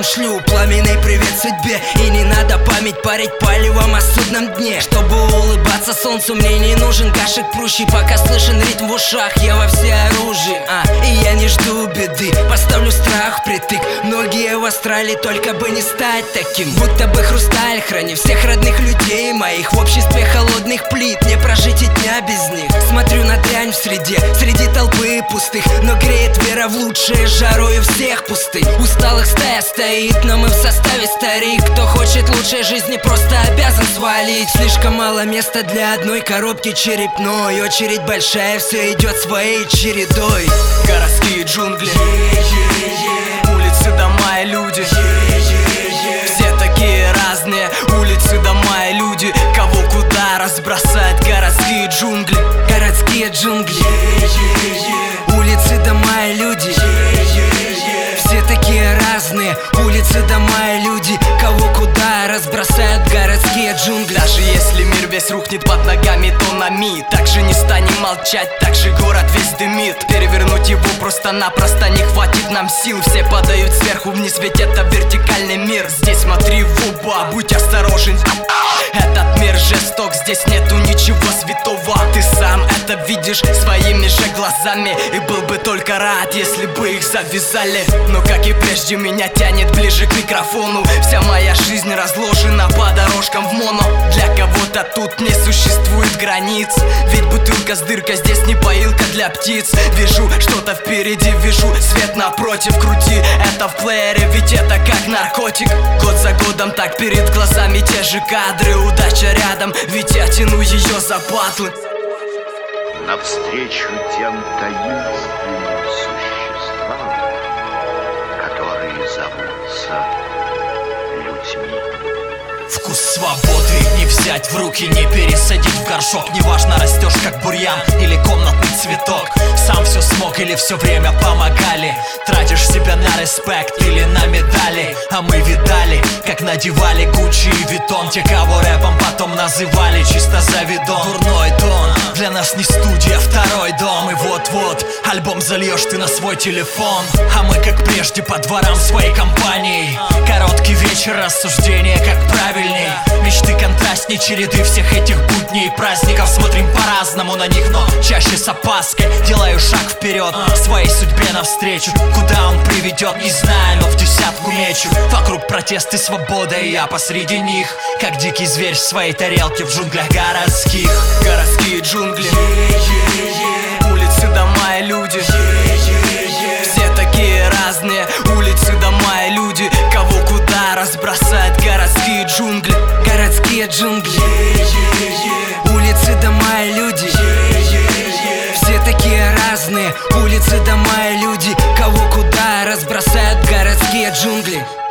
шлю пламенный привет судьбе. И не надо память парить палевом о судном дне. Чтобы улыбаться солнцу, мне не нужен гашек прущий. Пока слышен ритм в ушах, я во всеоружии. И я не жду беды, поставлю страх впритык. Многие в астрале, только бы не стать таким. Будто бы хрусталь, храни всех родных людей моих. В обществе холодных плит, не прожить и дня без них. Смотрю на дрянь в среде, среди толпы пустых, но греет вера в лучшее жарою всех пустынь. Усталых стая стоит, но мы в составе старик. Кто хочет лучшей жизни, просто обязан свалить. Слишком мало места для одной коробки черепной. Очередь большая, все идет своей чередой. Городские джунгли, улицы, дома и люди. Все такие разные, улицы, дома и люди. Кого куда разбросать городские джунгли. Городские джунгли, улицы, дома и люди. Все такие разные, улицы, дома и люди. Кого куда разбросают городские джунгли. Даже если мир весь рухнет под ногами, то нами также не станем молчать, также город весь дымит. Перевернуть его просто-напросто не хватит нам сил. Все падают сверху вниз, ведь это вертикальный мир. Здесь смотри в оба, будь осторожен. Этот мир жесток, здесь нету ничего святого. Ты сам это видишь своими же глазами. И был бы только рад, если бы их завязали. Но как и прежде, меня тянет ближе к микрофону. Вся моя жизнь разложена по дорожкам в моно. Для кого-то тут не существует границ, ведь бутылка с дыркой здесь не поилка для птиц. Вижу что-то впереди, вижу свет напротив. Крути это в плеере, ведь это как наркотик. Год за годом так перед глазами те же кадры. Удача рядом, ведь я тяну ее за патлы. Навстречу тем таинственным существам, которые зовутся людьми. Вкус свободы не взять в руки, не пересадить в горшок. Неважно, растешь как бурьян или комнатный цветок. Сам все смог или все время помогали. Тратишь себя на респект или на медали. А мы видали, как надевали Гуччи и Виттон. Те, кого рэпом потом называли чисто завидон. Дурной тон, для нас не студия, второй дом. И вот-вот альбом зальешь ты на свой телефон. А мы как прежде по дворам своей компании. Короткий вечер, рассуждения как правильней. Мечты контрастней, череды всех этих будней и праздников. Смотрим по-разному на них, но чаще с опаской. Делаю шаг вперед, своей судьбе навстречу. Куда он приведет, не знаю, но в десятку мечу. Вокруг протесты, свобода, и я посреди них. Как дикий зверь в своей тарелке в джунглях городских. Городские джунгли, улицы, дома и люди. Все такие разные, улицы, дома и люди. Кого куда разбросать городские джунгли. Городские джунгли, улицы, дома и люди. Все такие разные, улицы, дома и люди. Кого куда разбросают городские джунгли.